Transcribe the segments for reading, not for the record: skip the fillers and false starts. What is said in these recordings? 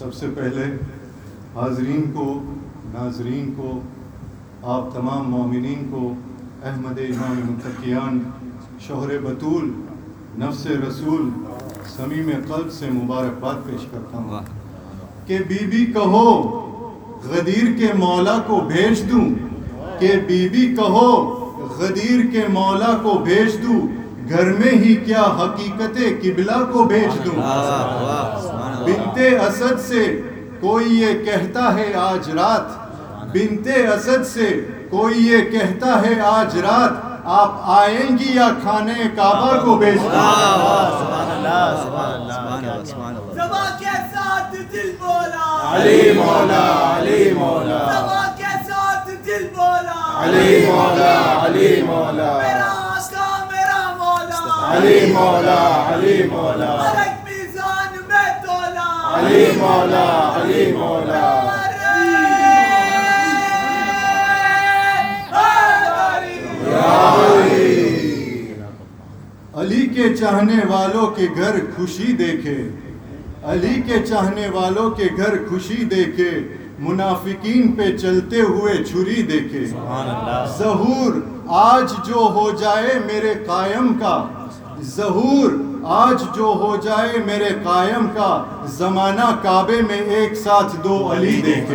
سب سے پہلے حاضرین کو، ناظرین کو، آپ تمام مومنین کو احمد امام متقیان شوہر بطول نفس رسول صمیم قلب سے مبارکباد پیش کرتا ہوں کہ بی بی کہو غدیر کے مولا کو بھیج دوں، کہ بی بی کہو غدیر کے مولا کو بھیج دوں، گھر میں ہی کیا حقیقت قبلہ کو بھیج دوں۔ بنت اسد سے کوئی یہ کہتا ہے آج رات، بنت اسد سے کوئی یہ کہتا ہے آج رات، آپ آئیں گی یا کھانے کعبہ کو بھیج دوں۔ زبا کے ساتھ دل بولا علی مولا، علی مولا، زبا کے ساتھ دل بولا علی مولا، علی مولا، میرا آقا میرا مولا، علی مولا، علی مولا، الگ میزان میں تولا، علی مولا، علی مولا، علی کے چاہنے والوں کے گھر خوشی دیکھے، علی کے چاہنے والوں کے گھر خوشی دیکھے، منافقین پہ چلتے ہوئے چھری دیکھے۔ ظہور آج جو ہو جائے میرے قائم کا، ظہور آج جو ہو جائے میرے قائم کا، زمانہ کعبے میں ایک ساتھ دو علی دیکھے۔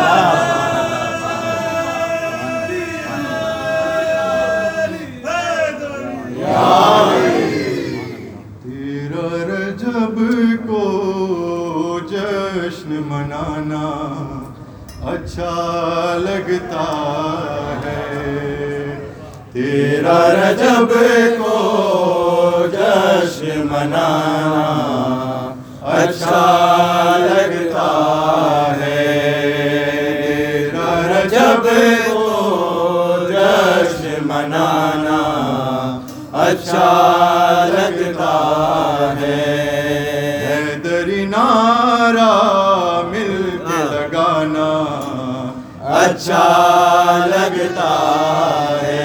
تیرا رجب کو جشن منانا اچھا لگتا ہے، تیرا رجب کو جشن منانا اچھا لگتا ہے، تیرا رجب کو جشن منانا اچھا لگتا ہے، حیدری نعرہ مل کے لگانا اچھا لگتا ہے،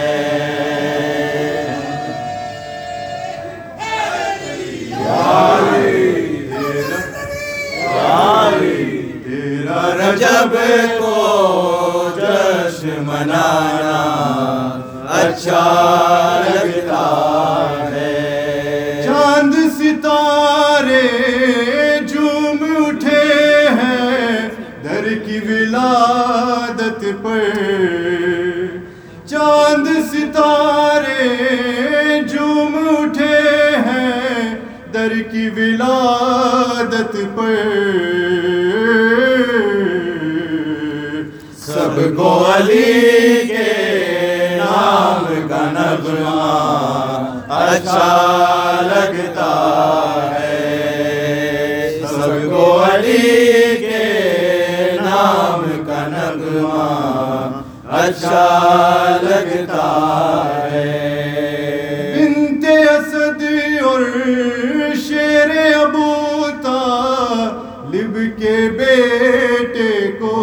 تیرا رجب کو جشن منانا اچھا لگتا ہے، چاند ستارے جھوم اٹھے ہیں در کی ولادت پر، چاند ستارے جھوم اٹھے ہیں در کی ولادت پر، سب کو علی کے نام کا نغمہ اچھا لگتا ہے، سب کو علی کے نام کا نغمہ اچھا لگتا ہے، بنت اسد اور شیر ابو طالب کے بیٹے کو،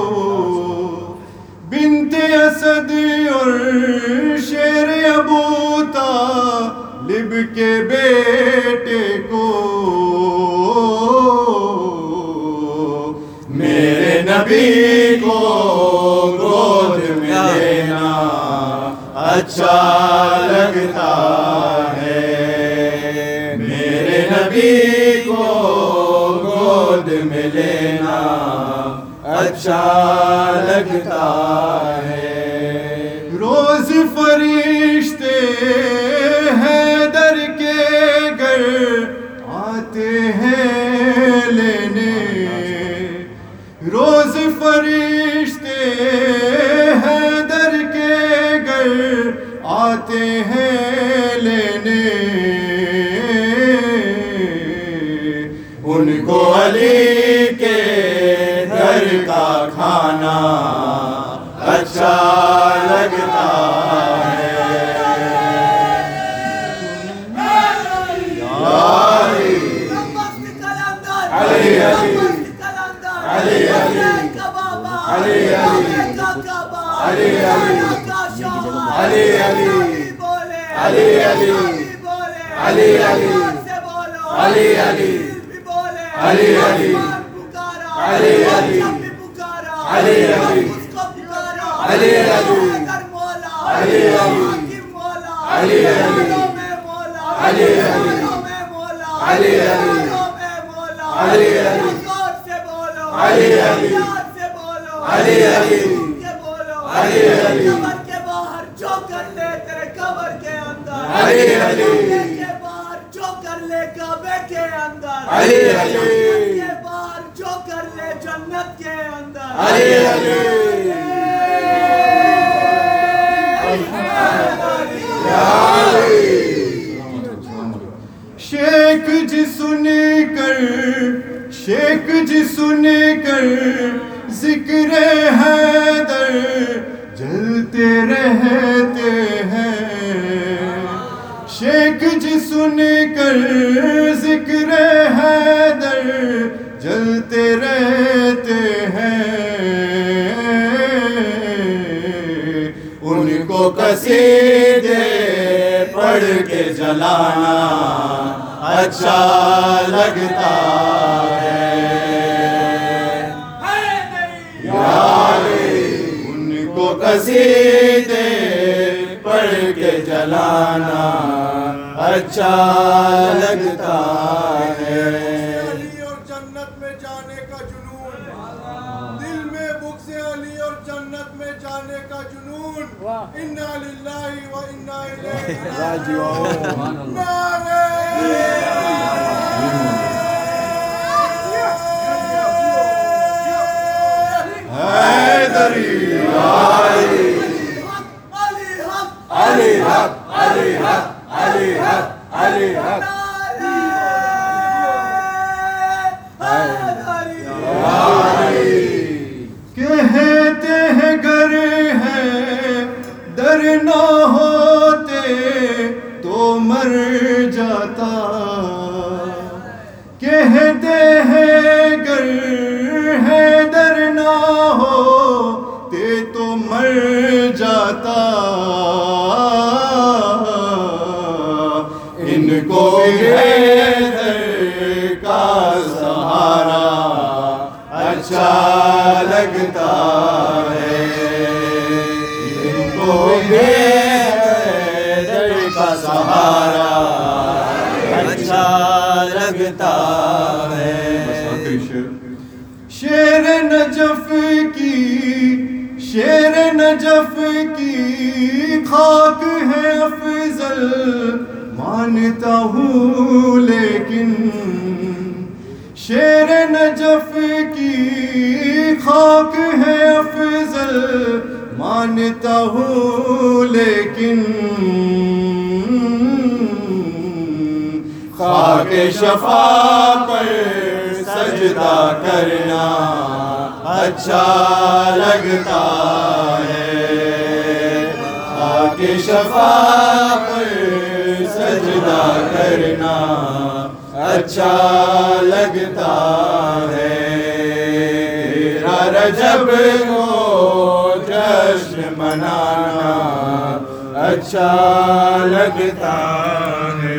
بنت اسد اور شیر ابو طالب کے بیٹے کو، میرے نبی کو گود میں لینا اچھا لگتا ہے، میرے نبی کو گود میں لینا اچھا لگتا ہے، روز فرشتے حیدر کے گھر آتے ہیں لینے، روز فرشتے حیدر کے گھر آتے ہیں لینے، ان کو علی کے گھر کا کھانا اچھا لگتا ہے، علی علی علی علی علی علی علی علی علی علی علی علی علی علی علی علی علی علی علی جب بھی پکارا علی علی اس کو پکارا علی علی حیدر مولا علی علی حاکم مولا علی علی میں مولا علی علی میں مولا علی علی میں مولا علی علی زور سے بولو علی علی پیار سے بولو علی علی کے بولو علی علی قبر کے باہر جو کر لے تیرے قبر کے اندر علی علی کعبے کے باہر جو کر لے کعبے کے اندر علی علی جنت کے باہر جو کر لے جنت کے اندر علی علی شیخ جی سن کر شیخ جی سن کر ذکر حیدر جلتے رہتے ہیں شیخ جی سن کر ذکر حیدر جلتے رہتے ہیں ان کو قصیدے پڑھ کے جلانا اچھا لگتا ہے یا علی ان کو قصیدے پڑھ کے جلانا اچھا لگتا ہے علی اور جنت میں جانے کا جنون دل میں بغض علی اور جنت میں جانے کا جنون انا للہ و انا الیہ راجعون نعرہ حیدری علی حق علی حق علی حق علی حق علی حق کہتے ہیں گر ہے در نہ ہوتے تو مر جاتا کہتے ہیں گر ہے در نہ ہوتے تو مر جاتا ان کو حیدر کا سہارا اچھا لگتا ہے ان کو حیدر کا سہارا اچھا لگتا ہے آخری شیر نجف کی شیر نجف کی خاک ہے افضل مانتا ہوں لیکن شیر نجف کی خاک ہے افضل مانتا ہوں لیکن خاک شفا پر سجدہ کرنا اچھا لگتا ہے خاک شفا پر سجدہ کرنا اچھا لگتا ہے تیرا رجب کو جشن منانا اچھا لگتا ہے